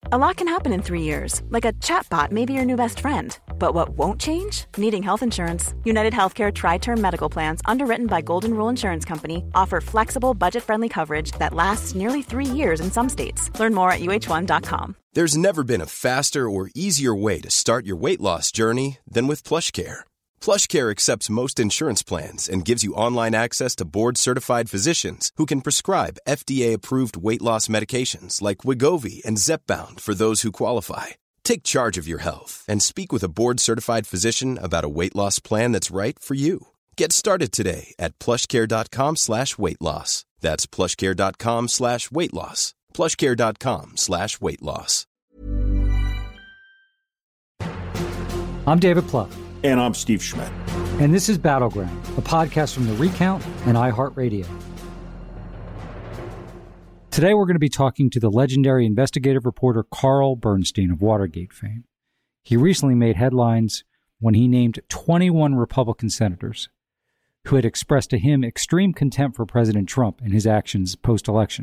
A lot can happen in 3 years, like a chatbot may be your new best friend. But what won't change? Needing health insurance. United Healthcare Tri-Term Medical Plans, underwritten by Golden Rule Insurance Company, offer flexible, budget-friendly coverage that lasts nearly 3 years in some states. Learn more at uh1.com. There's never been a faster or easier way to start your weight loss journey than with PlushCare. PlushCare accepts most insurance plans and gives you online access to board-certified physicians who can prescribe FDA-approved weight loss medications like Wegovy and Zepbound for those who qualify. Take charge of your health and speak with a board-certified physician about a weight loss plan that's right for you. Get started today at plushcare.com/weight loss. That's plushcare.com/weight loss. plushcare.com/weight loss. I'm David Plouffe. And I'm Steve Schmidt. And this is Battleground, a podcast from The Recount and iHeartRadio. Today we're going to be talking to the legendary investigative reporter Carl Bernstein of Watergate fame. He recently made headlines when he named 21 Republican senators who had expressed to him extreme contempt for President Trump and his actions post-election.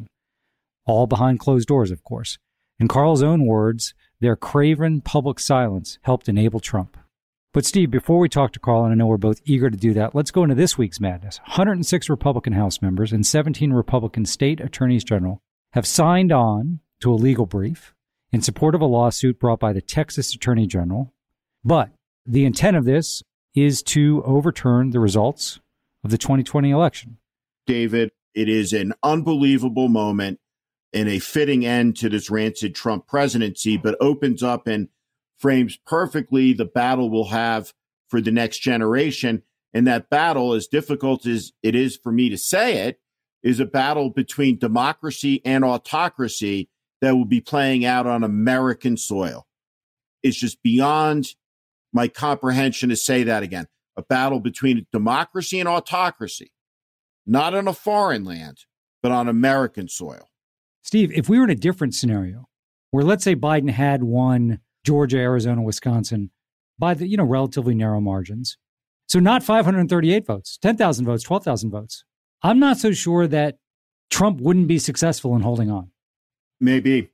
All behind closed doors, of course. In Carl's own words, their craven public silence helped enable Trump. But Steve, before we talk to Carl, and I know we're both eager to do that, let's go into this week's madness. 106 Republican House members and 17 Republican state attorneys general have signed on to a legal brief in support of a lawsuit brought by the Texas Attorney General. But the intent of this is to overturn the results of the 2020 election. David, it is an unbelievable moment and a fitting end to this rancid Trump presidency, but opens up and frames perfectly the battle we'll have for the next generation. And that battle, as difficult as it is for me to say it, is a battle between democracy and autocracy that will be playing out on American soil. It's just beyond my comprehension to say that again. A battle between democracy and autocracy, not on a foreign land, but on American soil. Steve, if we were in a different scenario where, let's say, Biden had won Georgia, Arizona, Wisconsin by the, relatively narrow margins. So not 538 votes, 10,000 votes, 12,000 votes. I'm not so sure that Trump wouldn't be successful in holding on. Maybe.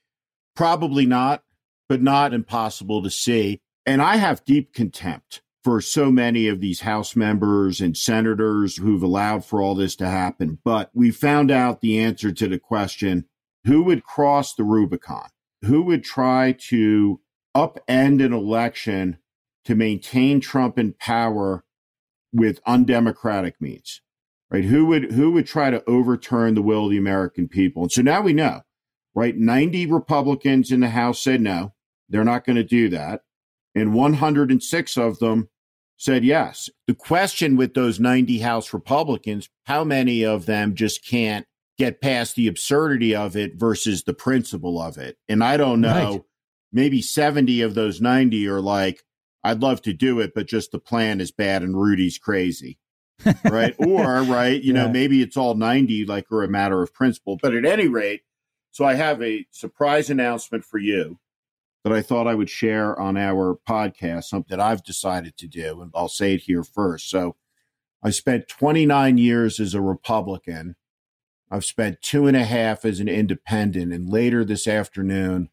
Probably not, but not impossible to see. And I have deep contempt for so many of these House members and senators who've allowed for all this to happen. But we found out the answer to the question, who would cross the Rubicon? Who would try to upend an election to maintain Trump in power with undemocratic means, right? Who would try to overturn the will of the American people? And so now we know, right? 90 Republicans in the House said no, they're not going to do that. And 106 of them said yes. The question with those 90 House Republicans, how many of them just can't get past the absurdity of it versus the principle of it? And I don't know, right. Maybe 70 of those 90 are like, I'd love to do it, but just the plan is bad and Rudy's crazy, right? Or, right, maybe it's all 90 like are a matter of principle. But at any rate, so I have a surprise announcement for you that I thought I would share on our podcast, something that I've decided to do, and I'll say it here first. So I spent 29 years as a Republican. I've spent 2.5 as an independent, and later this afternoon,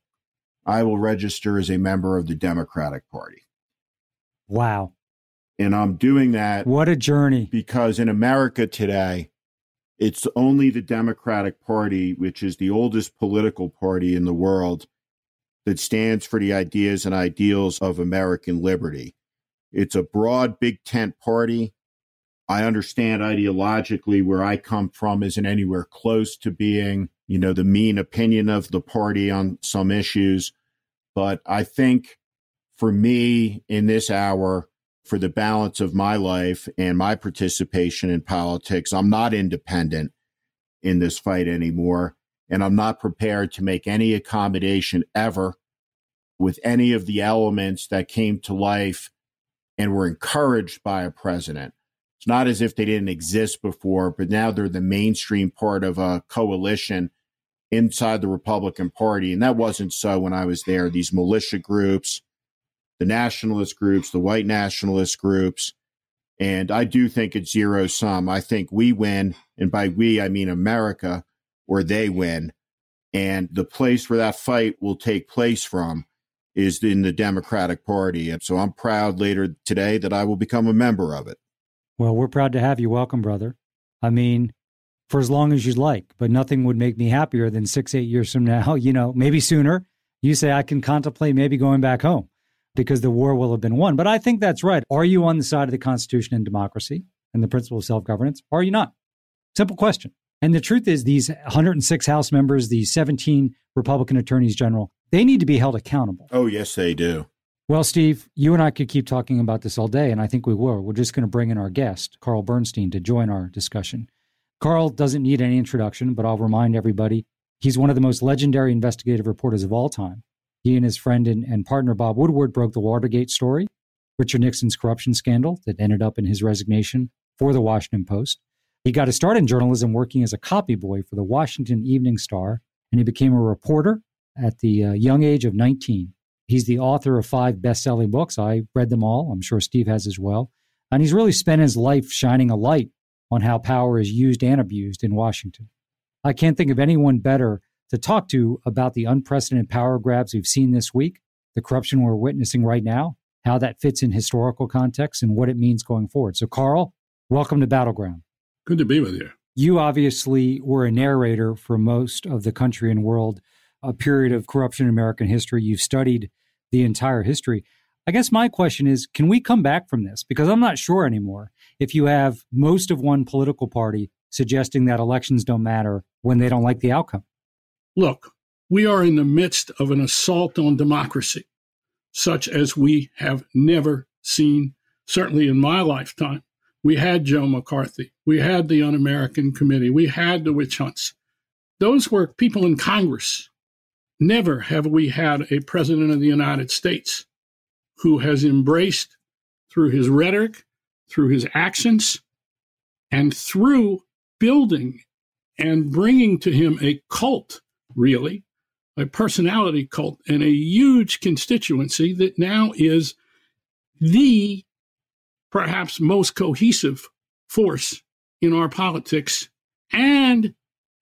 I will register as a member of the Democratic Party. Wow. And I'm doing that. What a journey. Because in America today, it's only the Democratic Party, which is the oldest political party in the world, that stands for the ideas and ideals of American liberty. It's a broad, big tent party. I understand ideologically where I come from isn't anywhere close to being, the mean opinion of the party on some issues. But I think for me in this hour, for the balance of my life and my participation in politics, I'm not independent in this fight anymore. And I'm not prepared to make any accommodation ever with any of the elements that came to life and were encouraged by a president. It's not as if they didn't exist before, but now they're the mainstream part of a coalition inside the Republican Party. And that wasn't so when I was there. These militia groups, the nationalist groups, the white nationalist groups. And I do think it's zero sum. I think we win. And by we, I mean America, or they win. And the place where that fight will take place from is in the Democratic Party. And so I'm proud later today that I will become a member of it. Well, we're proud to have you. Welcome, brother. I mean, for as long as you'd like, but nothing would make me happier than 6-8 years from now, maybe sooner. You say I can contemplate maybe going back home because the war will have been won. But I think that's right. Are you on the side of the Constitution and democracy and the principle of self-governance? Or are you not? Simple question. And the truth is these 106 House members, these 17 Republican attorneys general, they need to be held accountable. Oh, yes, they do. Well, Steve, you and I could keep talking about this all day, and I think we will. We're just going to bring in our guest, Carl Bernstein, to join our discussion. Carl doesn't need any introduction, but I'll remind everybody, he's one of the most legendary investigative reporters of all time. He and his friend and partner Bob Woodward broke the Watergate story, Richard Nixon's corruption scandal that ended up in his resignation for the Washington Post. He got his start in journalism working as a copy boy for the Washington Evening Star, and he became a reporter at the young age of 19. He's the author of 5 best-selling books. I read them all. I'm sure Steve has as well. And he's really spent his life shining a light on how power is used and abused in Washington. I can't think of anyone better to talk to about the unprecedented power grabs we've seen this week, the corruption we're witnessing right now, how that fits in historical context, and what it means going forward. So, Carl, welcome to Battleground. Good to be with you. You obviously were a narrator for most of the country and world, a period of corruption in American history. You've studied the entire history. I guess my question is, can we come back from this? Because I'm not sure anymore if you have most of one political party suggesting that elections don't matter when they don't like the outcome. Look, we are in the midst of an assault on democracy, such as we have never seen, certainly in my lifetime. We had Joe McCarthy. We had the Un-American Committee. We had the witch hunts. Those were people in Congress. Never have we had a president of the United States who has embraced, through his rhetoric, through his actions, and through building and bringing to him a cult, really, a personality cult, and a huge constituency that now is the perhaps most cohesive force in our politics. And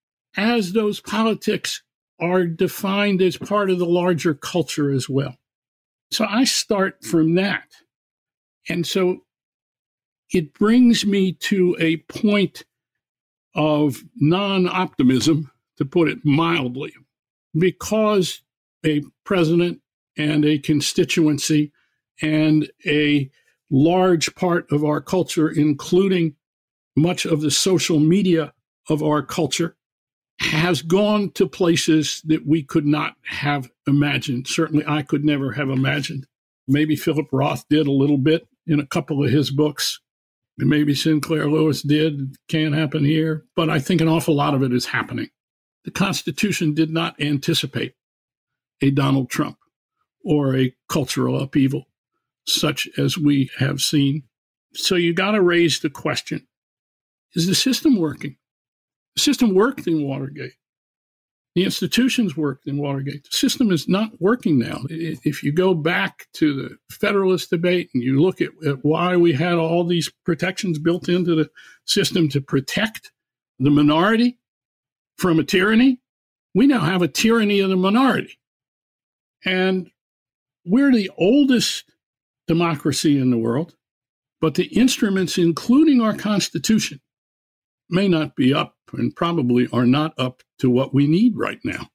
as those politics are defined as part of the larger culture as well. So I start from that. And so it brings me to a point of non-optimism, to put it mildly, because a president and a constituency and a large part of our culture, including much of the social media of our culture, has gone to places that we could not have imagined. Certainly, I could never have imagined. Maybe Philip Roth did a little bit in a couple of his books. And maybe Sinclair Lewis did. Can't happen here. But I think an awful lot of it is happening. The Constitution did not anticipate a Donald Trump or a cultural upheaval such as we have seen. So you got to raise the question, is the system working? The system worked in Watergate. The institutions worked in Watergate. The system is not working now. If you go back to the Federalist debate and you look at why we had all these protections built into the system to protect the minority from a tyranny, we now have a tyranny of the minority. And we're the oldest democracy in the world, but the instruments, including our Constitution, may not be up and probably are not up to what we need right now.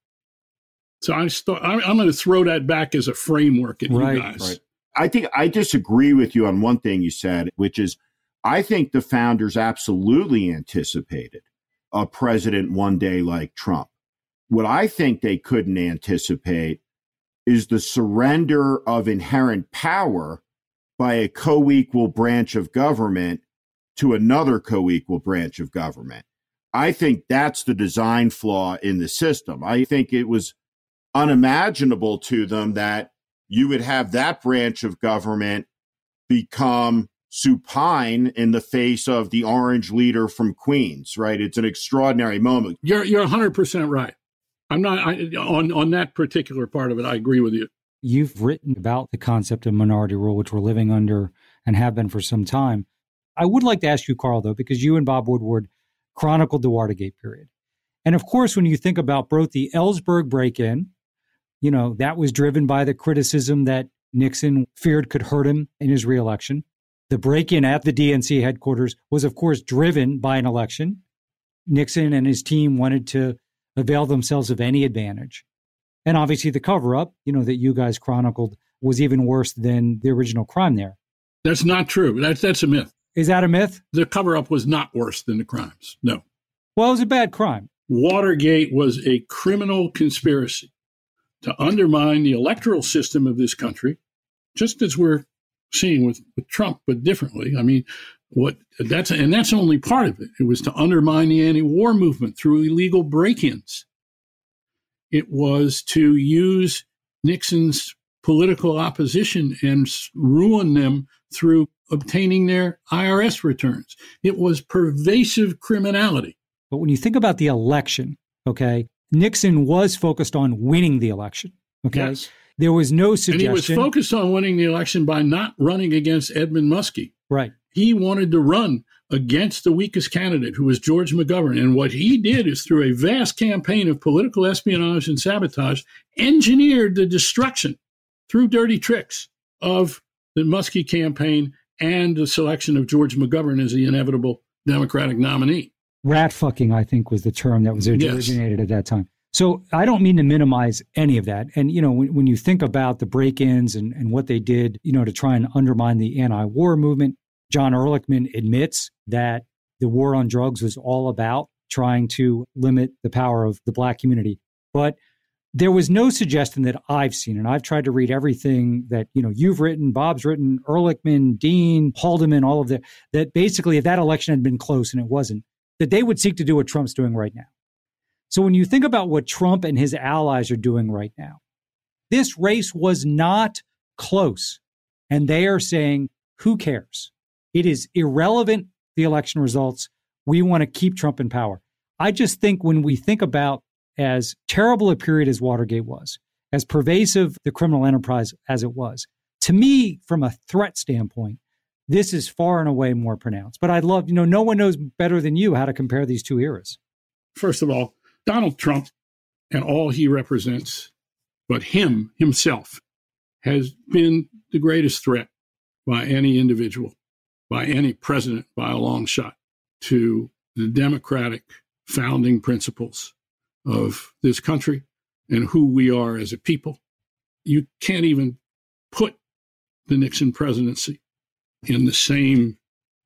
So I'm going to throw that back as a framework at you guys. Right. I think I disagree with you on one thing you said, which is I think the founders absolutely anticipated a president one day like Trump. What I think they couldn't anticipate is the surrender of inherent power by a co-equal branch of government to another co-equal branch of government. I think that's the design flaw in the system. I think it was unimaginable to them that you would have that branch of government become supine in the face of the orange leader from Queens, right? It's an extraordinary moment. You're 100% right. I'm not on that particular part of it. I agree with you. You've written about the concept of minority rule, which we're living under and have been for some time. I would like to ask you, Carl, though, because you and Bob Woodward chronicled the Watergate period. And of course, when you think about both the Ellsberg break-in, that was driven by the criticism that Nixon feared could hurt him in his reelection. The break-in at the DNC headquarters was, of course, driven by an election. Nixon and his team wanted to avail themselves of any advantage. And obviously the cover-up, that you guys chronicled was even worse than the original crime there. That's not true. That's a myth. Is that a myth? The cover-up was not worse than the crimes. No. Well, it was a bad crime. Watergate was a criminal conspiracy to undermine the electoral system of this country, just as we're seeing with Trump, but differently. I mean, that's only part of it. It was to undermine the anti-war movement through illegal break-ins. It was to use Nixon's political opposition and ruin them through obtaining their IRS returns. It was pervasive criminality. But when you think about the election, okay, Nixon was focused on winning the election. Okay. Yes. There was no suggestion. And he was focused on winning the election by not running against Edmund Muskie. Right. He wanted to run against the weakest candidate, who was George McGovern. And what he did is, through a vast campaign of political espionage and sabotage, engineered the destruction through dirty tricks of the Muskie campaign and the selection of George McGovern as the inevitable Democratic nominee. Rat fucking, I think, was the term that was originated at that time. So I don't mean to minimize any of that. And, when you think about the break-ins and what they did, to try and undermine the anti-war movement, John Ehrlichman admits that the war on drugs was all about trying to limit the power of the Black community. But there was no suggestion that I've seen, and I've tried to read everything that, you've written, Bob's written, Ehrlichman, Dean, Haldeman, all of that basically if that election had been close, and it wasn't, that they would seek to do what Trump's doing right now. So when you think about what Trump and his allies are doing right now, this race was not close. And they are saying, who cares? It is irrelevant, the election results. We want to keep Trump in power. I just think when we think about as terrible a period as Watergate was, as pervasive the criminal enterprise as it was, to me, from a threat standpoint, this is far and away more pronounced. But I'd love, no one knows better than you how to compare these two eras. First of all, Donald Trump and all he represents, but himself, has been the greatest threat by any individual, by any president, by a long shot, to the democratic founding principles of this country and who we are as a people. You can't even put the Nixon presidency in the same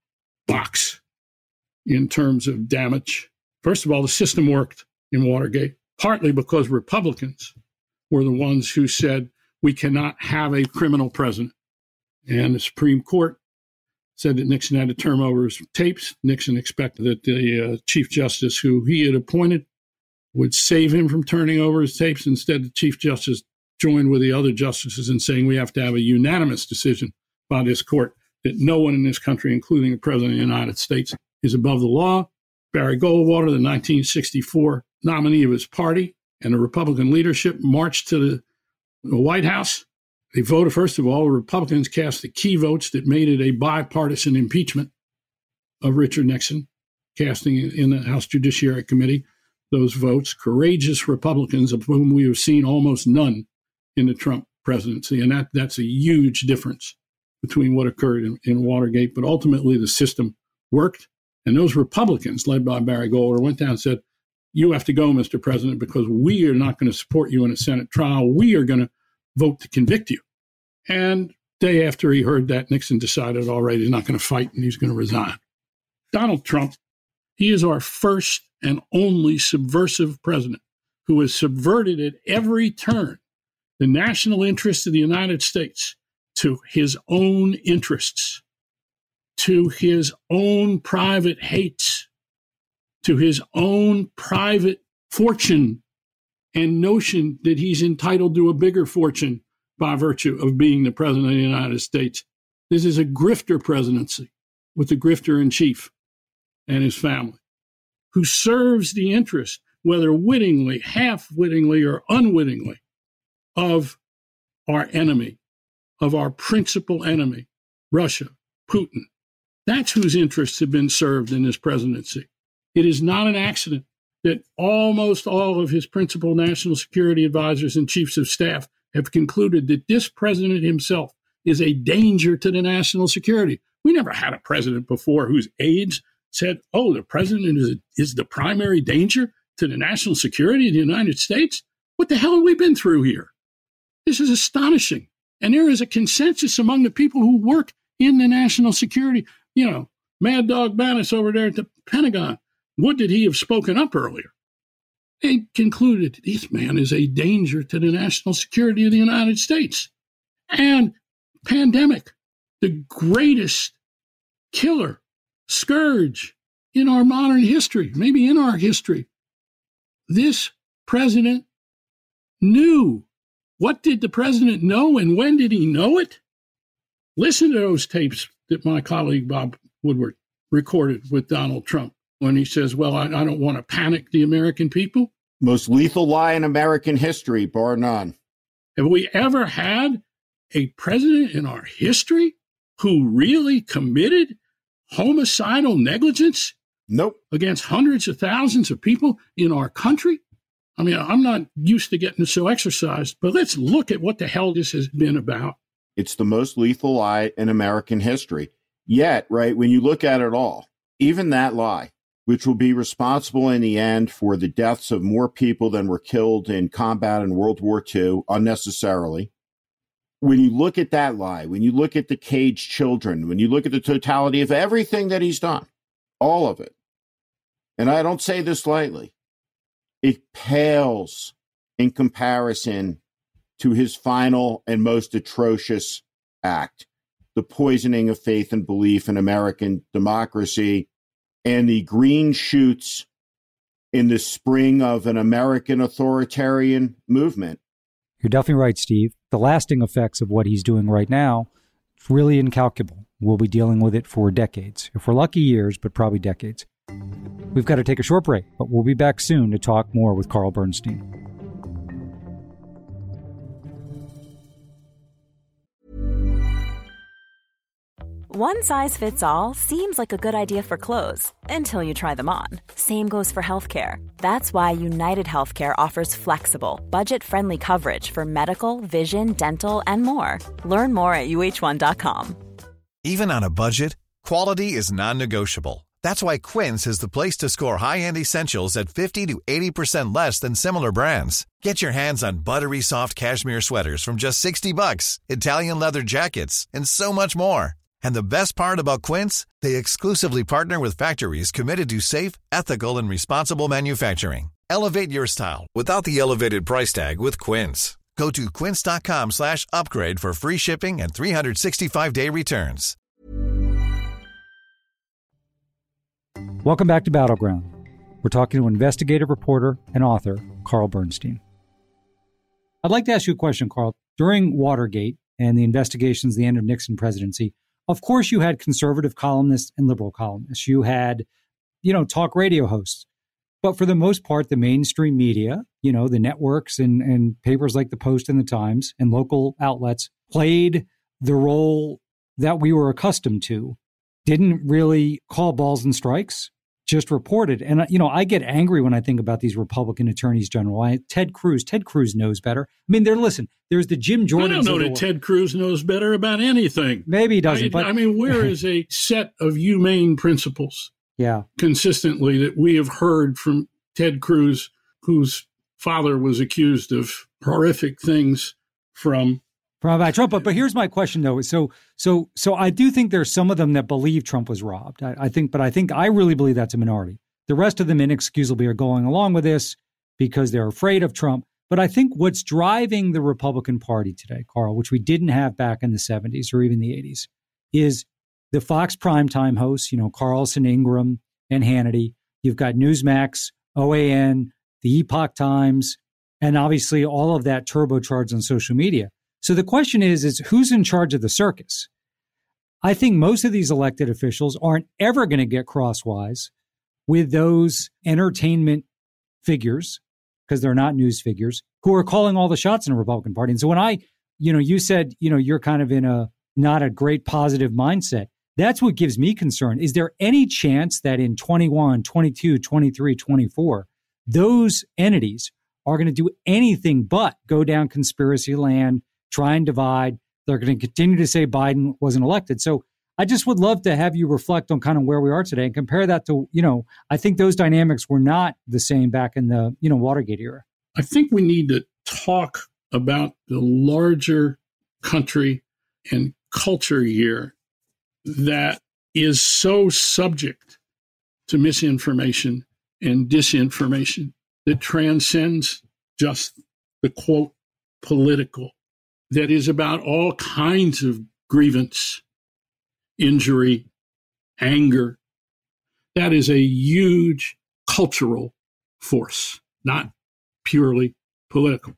box in terms of damage. First of all, the system worked in Watergate, partly because Republicans were the ones who said we cannot have a criminal president. And the Supreme Court said that Nixon had to turn over his tapes. Nixon expected that the Chief Justice who he had appointed would save him from turning over his tapes. Instead, the Chief Justice joined with the other justices in saying we have to have a unanimous decision by this court that no one in this country, including the President of the United States, is above the law. Barry Goldwater, the 1964 nominee of his party, and the Republican leadership marched to the White House. They voted, first of all, the Republicans cast the key votes that made it a bipartisan impeachment of Richard Nixon, casting in the House Judiciary Committee those votes. Courageous Republicans, of whom we have seen almost none in the Trump presidency. And that's a huge difference between what occurred in Watergate. But ultimately, the system worked. And those Republicans, led by Barry Goldwater, went down and said, you have to go, Mr. President, because we are not going to support you in a Senate trial. We are going to vote to convict you. And day after he heard that, Nixon decided, all right, he's not going to fight and he's going to resign. Donald Trump, he is our first and only subversive president who has subverted at every turn the national interest of the United States to his own interests, to his own private hates, to his own private fortune and notion that he's entitled to a bigger fortune by virtue of being the president of the United States. This is a grifter presidency with the grifter in chief and his family, who serves the interest, whether wittingly, half-wittingly, or unwittingly, of our enemy, of our principal enemy, Russia, Putin. That's whose interests have been served in this presidency. It is not an accident that almost all of his principal national security advisors and chiefs of staff have concluded that this president himself is a danger to the national security. We never had a president before whose aides said, oh, the president is the primary danger to the national security of the United States. What the hell have we been through here? This is astonishing. And there is a consensus among the people who work in the national security. You know, Mad Dog Bannis over there at the Pentagon. Would that he have spoken up earlier? They concluded this man is a danger to the national security of the United States. And pandemic, the greatest killer, scourge in our modern history, maybe in our history. This president knew. What did the president know and when did he know it? Listen to those tapes that my colleague Bob Woodward recorded with Donald Trump when he says, well, I don't want to panic the American people. Most lethal lie in American history, bar none. Have we ever had a president in our history who really committed homicidal negligence? Nope. Against hundreds of thousands of people in our country? I mean, I'm not used to getting so exercised, but let's look at what the hell this has been about. It's the most lethal lie in American history. Yet, right, when you look at it all, even that lie, which will be responsible in the end for the deaths of more people than were killed in combat in World War II unnecessarily, when you look at that lie, when you look at the caged children, when you look at the totality of everything that he's done, all of it, and I don't say this lightly, it pales in comparison to his final and most atrocious act, the poisoning of faith and belief in American democracy and the green shoots in the spring of an American authoritarian movement. You're definitely right, Steve. The lasting effects of what he's doing right now, it's really incalculable. We'll be dealing with it for decades. If we're lucky, years, but probably decades. We've got to take a short break, but we'll be back soon to talk more with Carl Bernstein. One size fits all seems like a good idea for clothes until you try them on. Same goes for healthcare. That's why United Healthcare offers flexible, budget-friendly coverage for medical, vision, dental, and more. Learn more at uh1.com. Even on a budget, quality is non-negotiable. That's why Quince is the place to score high-end essentials at 50 to 80% less than similar brands. Get your hands on buttery soft cashmere sweaters from just $60, Italian leather jackets, and so much more. And the best part about Quince, they exclusively partner with factories committed to safe, ethical, and responsible manufacturing. Elevate your style without the elevated price tag with Quince. Go to quince.com/upgrade for free shipping and 365-day returns. Welcome back to Battleground. We're talking to investigative reporter and author Carl Bernstein. I'd like to ask you a question, Carl. During Watergate and the investigations at the end of Nixon presidency, of course you had conservative columnists and liberal columnists. You had, talk radio hosts. But for the most part, the mainstream media, the networks and papers like the Post and the Times and local outlets played the role that we were accustomed to, didn't really call balls and strikes, just reported. And, I get angry when I think about these Republican attorneys general. Ted Cruz knows better. I mean, there's the Jim Jordan. I don't know that Ted Cruz knows better about anything. Maybe he doesn't. Where is a set of humane principles consistently that we have heard from Ted Cruz, whose father was accused of horrific things from Trump. But here's my question, though. So I do think there's some of them that believe Trump was robbed. I really believe that's a minority. The rest of them inexcusably are going along with this because they're afraid of Trump. But I think what's driving the Republican Party today, Carl, which we didn't have back in the 70s or even the 80s, is the Fox primetime hosts, Carlson, Ingram, and Hannity. You've got Newsmax, OAN, the Epoch Times, and obviously all of that turbocharged on social media. So the question is who's in charge of the circus? I think most of these elected officials aren't ever going to get crosswise with those entertainment figures, because they're not news figures, who are calling all the shots in the Republican Party. And so when you said, you're kind of in not a great positive mindset, that's what gives me concern. Is there any chance that in 21, 22, 23, 24, those entities are going to do anything but go down conspiracy land, try and divide. They're going to continue to say Biden wasn't elected. So I just would love to have you reflect on kind of where we are today and compare that to, I think those dynamics were not the same back in the, Watergate era. I think we need to talk about the larger country and culture here that is so subject to misinformation and disinformation that transcends just the quote political, that is about all kinds of grievance, injury, anger. That is a huge cultural force, not purely political.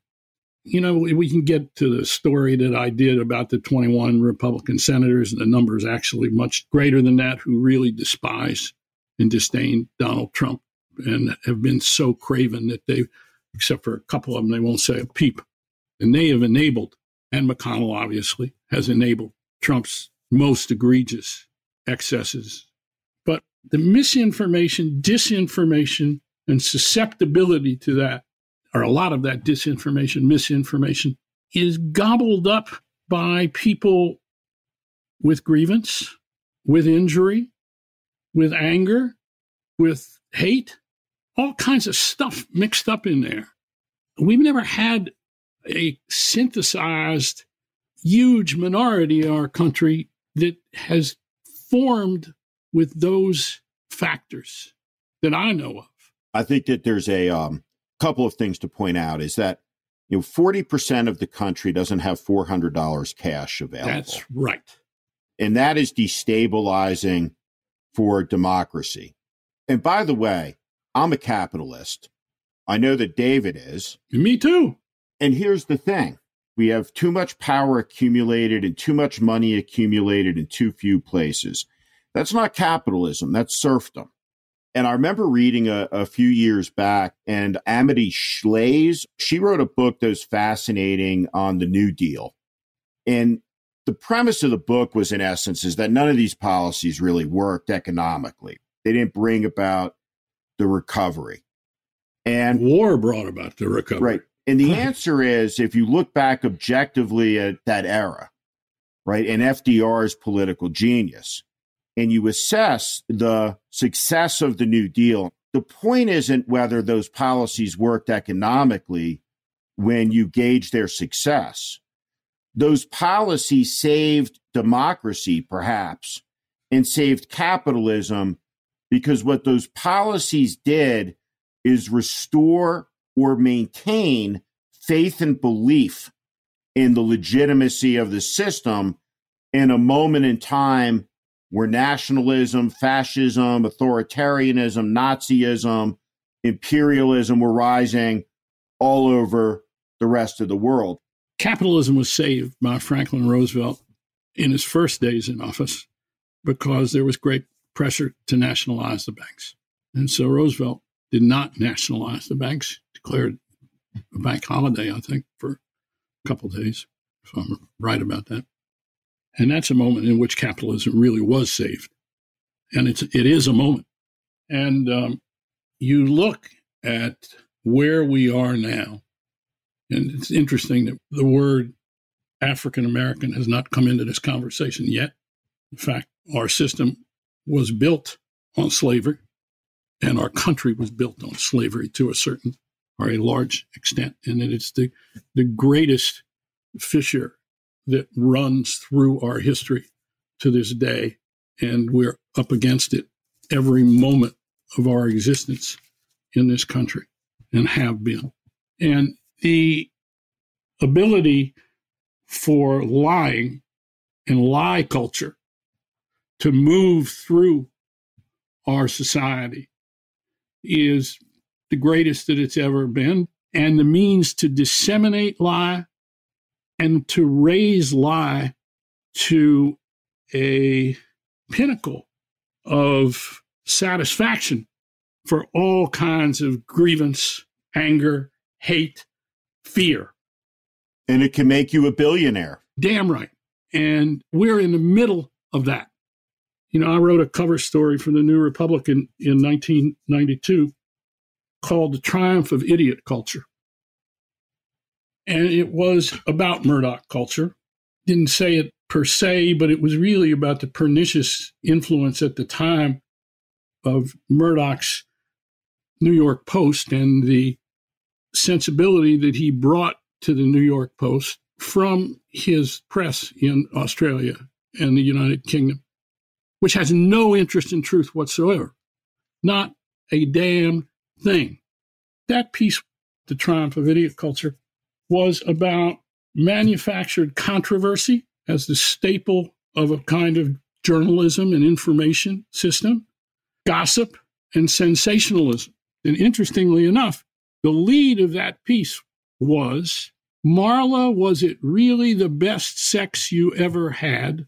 We can get to the story that I did about the 21 Republican senators, and the number is actually much greater than that, who really despise and disdain Donald Trump and have been so craven that they, except for a couple of them, they won't say a peep. And they have enabled, and McConnell obviously has enabled, Trump's most egregious excesses. But the misinformation, disinformation, and susceptibility to that, or a lot of that disinformation, misinformation, is gobbled up by people with grievance, with injury, with anger, with hate, all kinds of stuff mixed up in there. We've never had a synthesized huge minority in our country that has formed with those factors that I know of. I think that there's a couple of things to point out is that 40% of the country doesn't have $400 cash available. That's right. And that is destabilizing for democracy. And by the way, I'm a capitalist. I know that David is. Me too. And here's the thing. We have too much power accumulated and too much money accumulated in too few places. That's not capitalism. That's serfdom. And I remember reading a few years back, and Amity Shlaes, she wrote a book that was fascinating on the New Deal. And the premise of the book was, in essence, is that none of these policies really worked economically. They didn't bring about the recovery. And war brought about the recovery. Right. And the answer is, if you look back objectively at that era, right, and FDR's political genius, and you assess the success of the New Deal, the point isn't whether those policies worked economically when you gauge their success. Those policies saved democracy, perhaps, and saved capitalism, because what those policies did is restore or maintain faith and belief in the legitimacy of the system in a moment in time where nationalism, fascism, authoritarianism, Nazism, imperialism were rising all over the rest of the world. Capitalism was saved by Franklin Roosevelt in his first days in office because there was great pressure to nationalize the banks. And so Roosevelt did not nationalize the banks, declared a bank holiday, I think, for a couple of days, if I'm right about that. And that's a moment in which capitalism really was saved. And it is a moment. And you look at where we are now, and it's interesting that the word African American has not come into this conversation yet. In fact, our system was built on slavery, and our country was built on slavery to a certain or a large extent. And it's the greatest fissure that runs through our history to this day. And we're up against it every moment of our existence in this country and have been. And the ability for lying and lie culture to move through our society is the greatest that it's ever been. And the means to disseminate lie and to raise lie to a pinnacle of satisfaction for all kinds of grievance, anger, hate, fear. And it can make you a billionaire. Damn right. And we're in the middle of that. I wrote a cover story for the New Republican in 1992 called The Triumph of Idiot Culture. And it was about Murdoch culture. Didn't say it per se, but it was really about the pernicious influence at the time of Murdoch's New York Post and the sensibility that he brought to the New York Post from his press in Australia and the United Kingdom, which has no interest in truth whatsoever. Not a damn thing. That piece, The Triumph of Idiot Culture, was about manufactured controversy as the staple of a kind of journalism and information system, gossip and sensationalism. And interestingly enough, the lead of that piece was, Marla, was it really the best sex you ever had?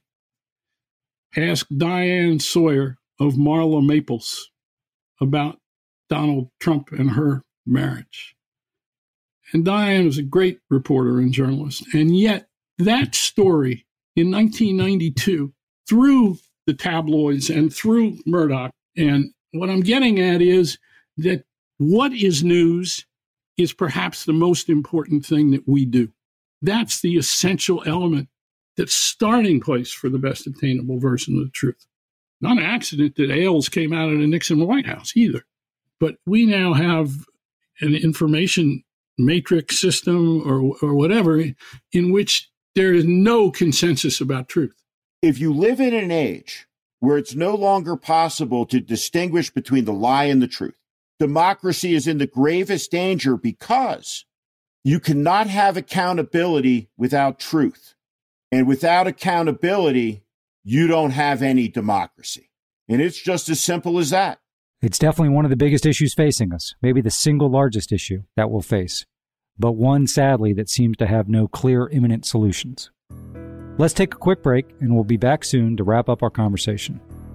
Ask Diane Sawyer of Marla Maples about Donald Trump and her marriage. And Diane was a great reporter and journalist. And yet that story in 1992, through the tabloids and through Murdoch, and what I'm getting at is that what is news is perhaps the most important thing that we do. That's the essential element, that's starting place for the best attainable version of the truth. Not an accident that Ailes came out of the Nixon White House either. But we now have an information matrix system or whatever in which there is no consensus about truth. If you live in an age where it's no longer possible to distinguish between the lie and the truth, democracy is in the gravest danger because you cannot have accountability without truth. And without accountability, you don't have any democracy. And it's just as simple as that. It's definitely one of the biggest issues facing us, maybe the single largest issue that we'll face, but one, sadly, that seems to have no clear, imminent solutions. Let's take a quick break, and we'll be back soon to wrap up our conversation.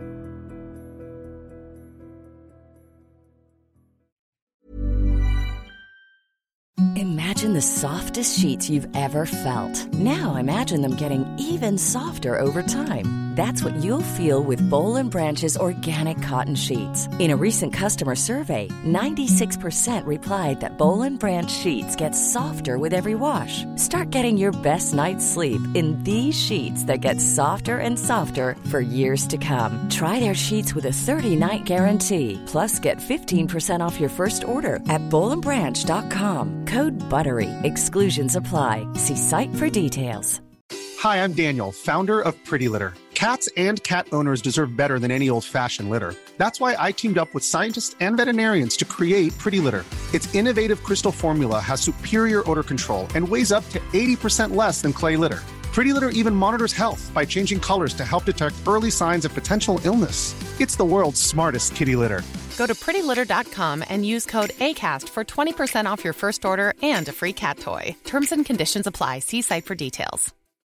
Imagine the softest sheets you've ever felt. Now imagine them getting even softer over time. That's what you'll feel with Boll & Branch's organic cotton sheets. In a recent customer survey, 96% replied that Boll & Branch sheets get softer with every wash. Start getting your best night's sleep in these sheets that get softer and softer for years to come. Try their sheets with a 30-night guarantee. Plus, get 15% off your first order at bollandbranch.com. Code BUTTERY. Exclusions apply. See site for details. Hi, I'm Daniel, founder of Pretty Litter. Cats and cat owners deserve better than any old-fashioned litter. That's why I teamed up with scientists and veterinarians to create Pretty Litter. Its innovative crystal formula has superior odor control and weighs up to 80% less than clay litter. Pretty Litter even monitors health by changing colors to help detect early signs of potential illness. It's the world's smartest kitty litter. Go to prettylitter.com and use code ACAST for 20% off your first order and a free cat toy. Terms and conditions apply. See site for details.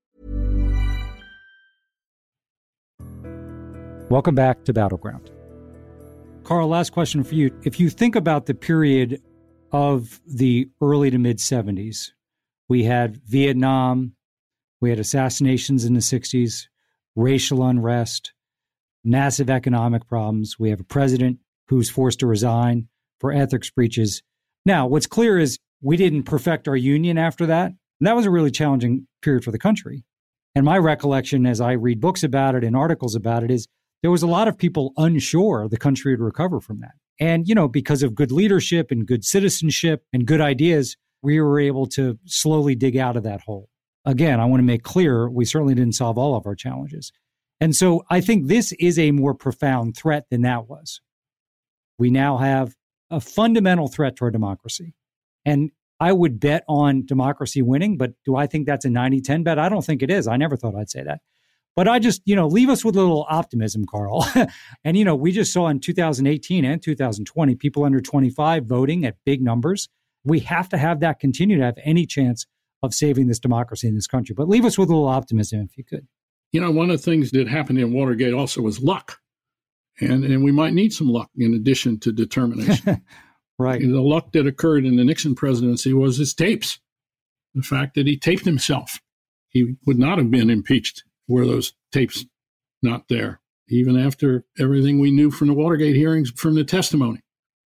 Welcome back to Battleground. Carl, last question for you. If you think about the period of the early to mid-'70s, we had Vietnam, we had assassinations in the 60s, racial unrest, massive economic problems. We have a president who's forced to resign for ethics breaches. Now, what's clear is we didn't perfect our union after that. And that was a really challenging period for the country. And my recollection as I read books about it and articles about it is there was a lot of people unsure the country would recover from that. And, because of good leadership and good citizenship and good ideas, we were able to slowly dig out of that hole. Again, I want to make clear, we certainly didn't solve all of our challenges. And so I think this is a more profound threat than that was. We now have a fundamental threat to our democracy. And I would bet on democracy winning, but do I think that's a 90-10 bet? I don't think it is. I never thought I'd say that. But I just, leave us with a little optimism, Carl. And, we just saw in 2018 and 2020, people under 25 voting at big numbers. We have to have that continue to have any chance of saving this democracy in this country. But leave us with a little optimism, if you could. One of the things that happened in Watergate also was luck. And we might need some luck in addition to determination. Right. And the luck that occurred in the Nixon presidency was his tapes. The fact that he taped himself. He would not have been impeached were those tapes not there, even after everything we knew from the Watergate hearings, from the testimony.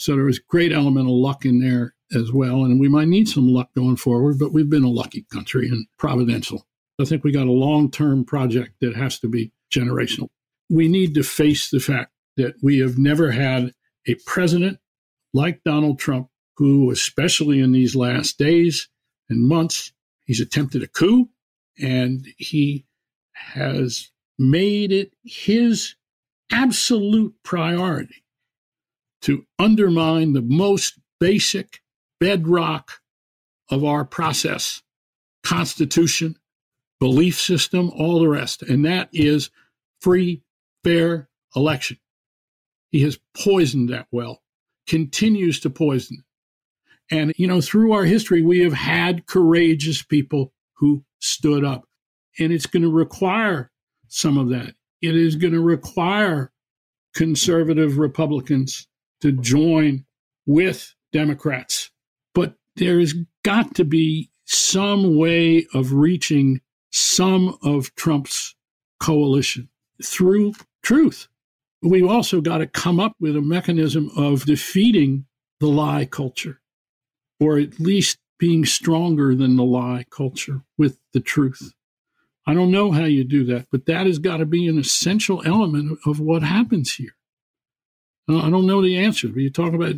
So there was a great element of luck in there as well. And we might need some luck going forward, but we've been a lucky country and providential. I think we got a long-term project that has to be generational. We need to face the fact that we have never had a president like Donald Trump, who, especially in these last days and months, he's attempted a coup, and he has made it his absolute priority to undermine the most basic bedrock of our process, Constitution, belief system, all the rest, and that is free, fair election. He has poisoned that well, continues to poison it. And, through our history, we have had courageous people who stood up. And it's going to require some of that. It is going to require conservative Republicans to join with Democrats. But there's got to be some way of reaching some of Trump's coalition through truth. We've also got to come up with a mechanism of defeating the lie culture, or at least being stronger than the lie culture with the truth. I don't know how you do that, but that has got to be an essential element of what happens here. I don't know the answer, but you talk about,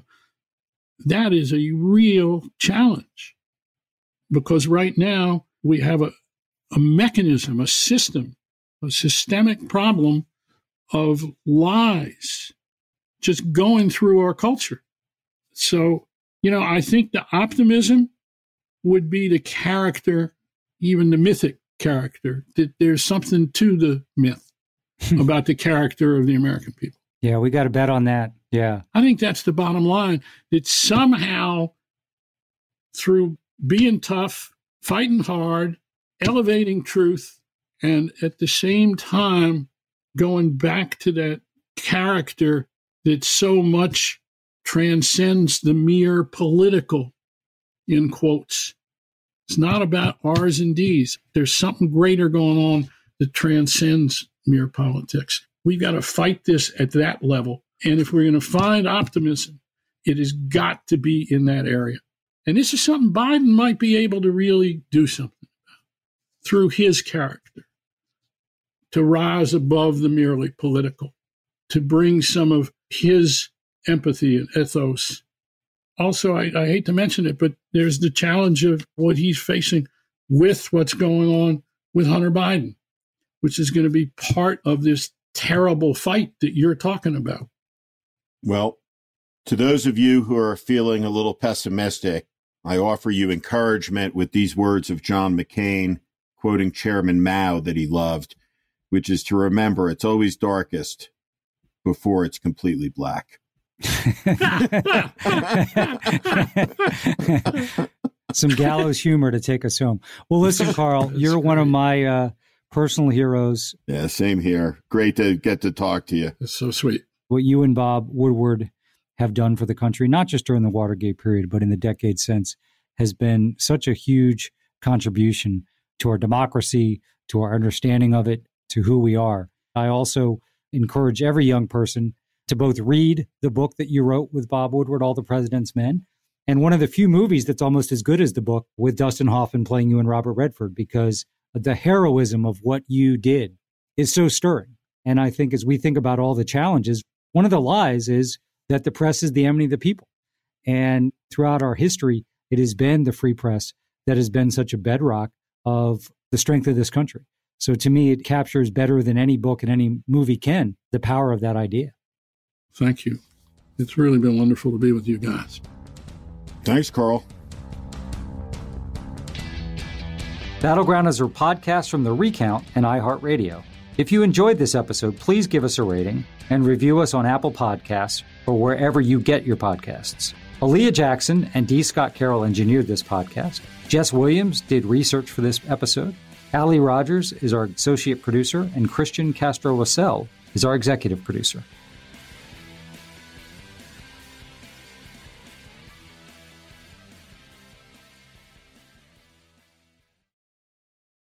that is a real challenge, because right now we have a mechanism, a system, a systemic problem of lies just going through our culture. So, I think the optimism would be the character, even the mythic character, that there's something to the myth about the character of the American people. Yeah, we got to bet on that. Yeah. I think that's the bottom line, that somehow through being tough, fighting hard, elevating truth, and at the same time going back to that character that so much transcends the mere political, in quotes. It's not about R's and D's. There's something greater going on that transcends mere politics. We've got to fight this at that level. And if we're going to find optimism, it has got to be in that area. And this is something Biden might be able to really do something about through his character, to rise above the merely political, to bring some of his empathy and ethos. Also, I hate to mention it, but there's the challenge of what he's facing with what's going on with Hunter Biden, which is going to be part of this terrible fight that you're talking about. Well, to those of you who are feeling a little pessimistic, I offer you encouragement with these words of John McCain, quoting Chairman Mao that he loved, which is to remember it's always darkest before it's completely black. Some gallows humor to take us home. Well, listen, Carl, you're one of my personal heroes. Yeah, same here. Great to get to talk to you. It's so sweet. What you and Bob Woodward have done for the country, not just during the Watergate period, but in the decades since, has been such a huge contribution to our democracy, to our understanding of it, to who we are. I also encourage every young person to both read the book that you wrote with Bob Woodward, All the President's Men, and one of the few movies that's almost as good as the book with Dustin Hoffman playing you and Robert Redford, because the heroism of what you did is so stirring. And I think as we think about all the challenges, one of the lies is that the press is the enemy of the people. And throughout our history, it has been the free press that has been such a bedrock of the strength of this country. So to me, it captures better than any book and any movie can the power of that idea. Thank you. It's really been wonderful to be with you guys. Thanks, Carl. Battleground is a podcast from The Recount and iHeartRadio. If you enjoyed this episode, please give us a rating and review us on Apple Podcasts or wherever you get your podcasts. Aaliyah Jackson and D. Scott Carroll engineered this podcast. Jess Williams did research for this episode. Allie Rogers is our associate producer, and Christian Castro-Lassell is our executive producer.